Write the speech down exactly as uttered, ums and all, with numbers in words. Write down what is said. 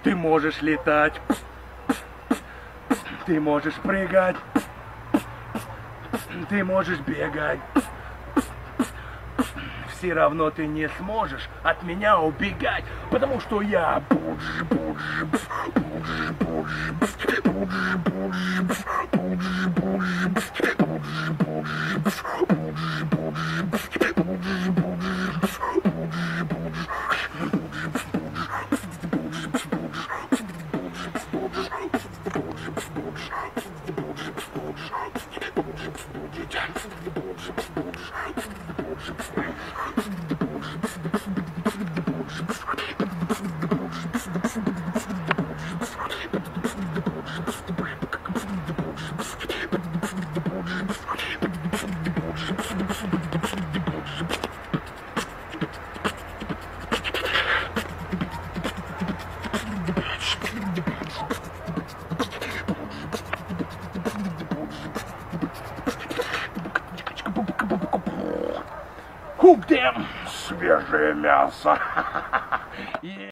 Ты можешь летать, ты можешь прыгать, ты можешь бегать. Все равно ты не сможешь от меня убегать, потому что я будж, будж, будж, будж, будж, будж, будж, будж, Хуп-дем! Свежее мясо!